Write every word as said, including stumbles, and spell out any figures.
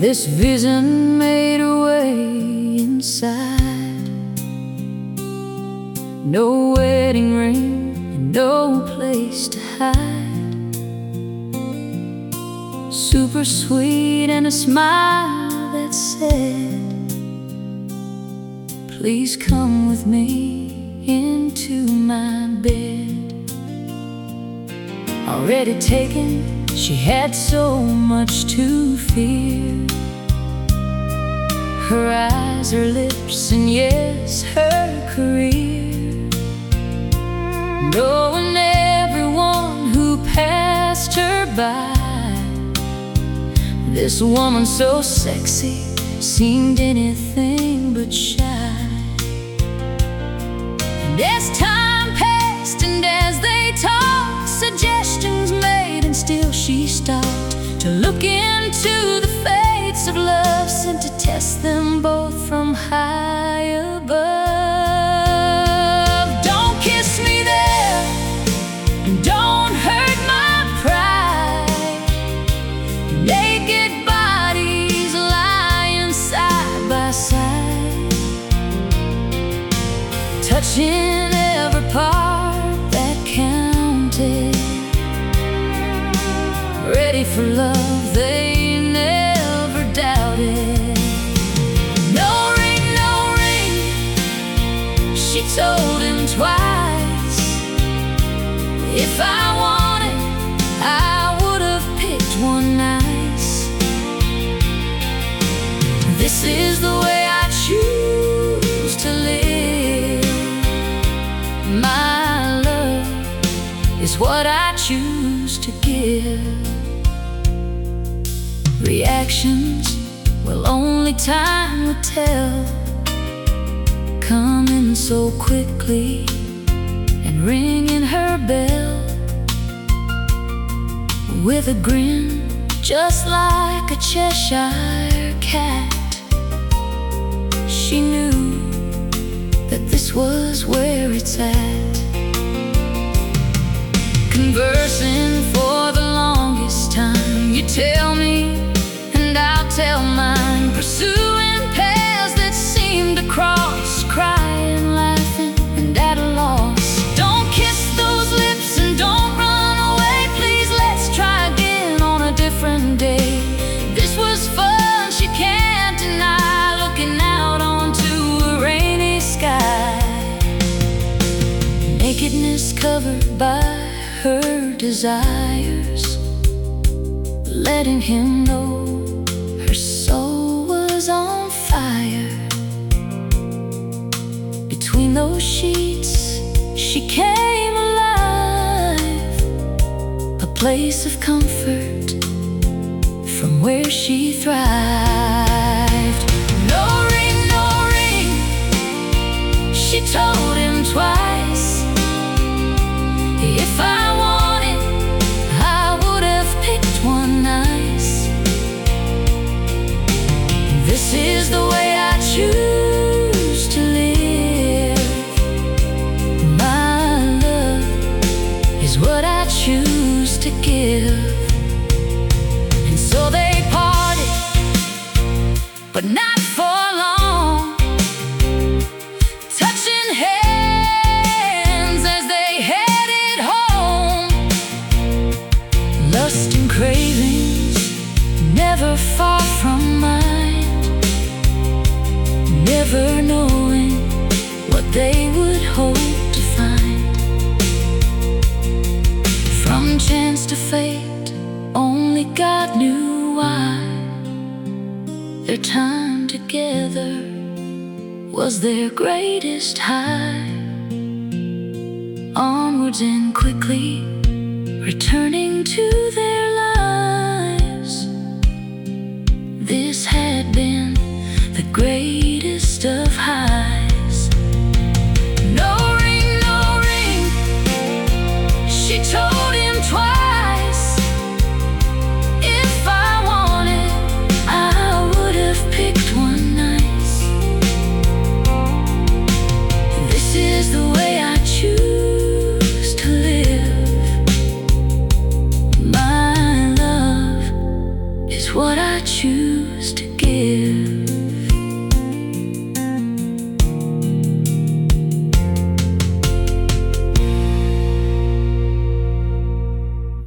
This vision made a way inside. No wedding ring and no place to hide. Super sweet and a smile that said, please come with me into my bed. Already taken, she had so much to fear. Her eyes, her lips, and yes, her career. Knowing everyone who passed her by, this woman so sexy seemed anything but shy. And as time passed and as they talked, suggestions made, and still she stopped to look into the fates of love, sent to test them both from high above. Don't kiss me there, and don't hurt my pride. Naked bodies lying side by side, touching every part that counted. Ready for love, they never doubted. No ring, no ring, she told him twice. If I wanted, I would have picked one nice. This is the way I choose to live. My love is what I choose to give. Reactions, well, only time will tell. Coming so quickly and ringing her bell with a grin just like a Cheshire cat. She knew that this was where it's at. Conversing for the longest time, you tell me and I'll tell mine, pursuing paths that seem to cross, crying, laughing, and at a loss. Don't kiss those lips and don't run away, please let's try again on a different day. This was fun, she can't deny, looking out onto a rainy sky. Nakedness covered by her desires, letting him know her soul was on fire. Between those sheets, she came alive, a place of comfort from where she thrived. No ring, no ring, she told him twice. If I wanted, I would have picked one nice. This is the way I choose to live. My love is what I choose to give. And so they parted, but not for long, touching hands as they headed home. Lust and cravings never far from mine, never knowing what they would hope to find. From chance to fate, only God knew why. Their time together was their greatest high. Onwards and quickly returning to their lives. This had been the greatest of highs. No ring, no ring, she told him twice. If I wanted, I would have picked one nice. This is the way I choose to live. My love is what I choose to give.